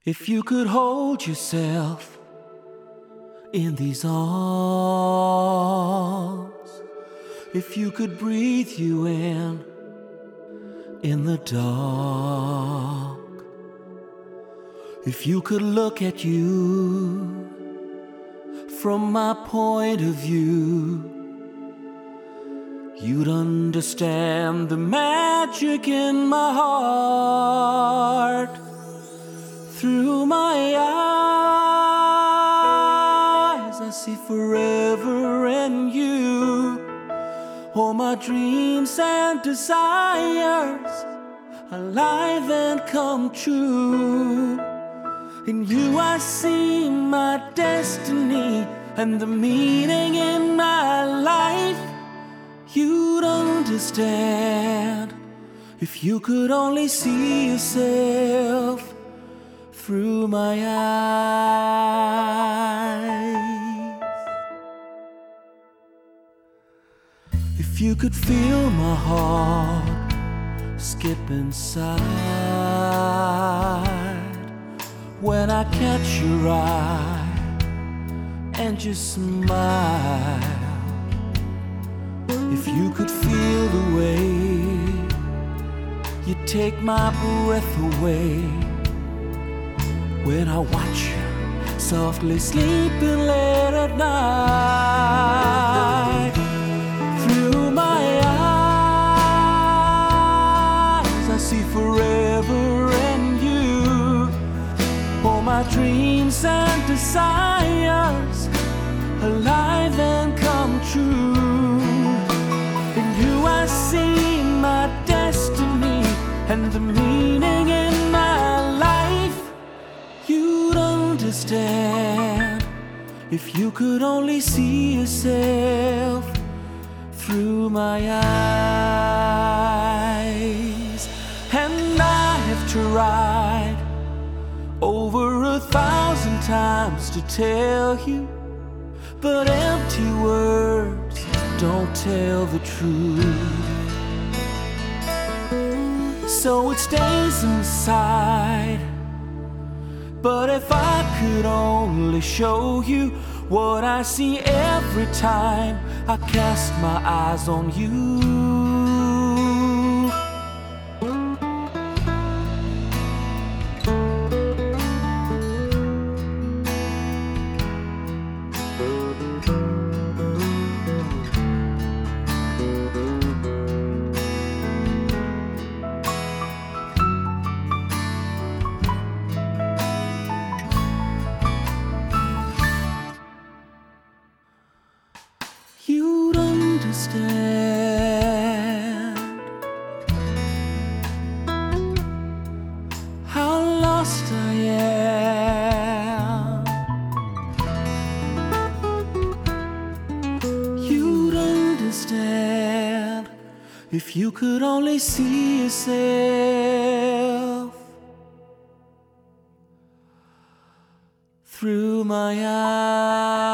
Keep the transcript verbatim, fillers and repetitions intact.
If you could hold yourself in these arms, if you could breathe you in, in the dark, if you could look at you from my point of view, you'd understand the magic in my heart. Through my eyes I see forever in you, all my dreams and desires alive and come true. In you I see my destiny and the meaning in my life. You'd understand if you could only see yourself through my eyes. If you could feel my heart skip inside when I catch your eye and you smile, if you could feel the way you take my breath away when I watch you softly sleeping late at night. Through my eyes I see forever in you, all my dreams and desires alive and come true. In you I see my destiny and the meaning in my life. You'd understand if you could only see yourself through my eyes. And I have tried over a thousand times to tell you, but empty words don't tell the truth. So it stays inside. But if I could only show you what I see every time I cast my eyes on you. You'd understand how lost I am. You'd understand if you could only see yourself through my eyes.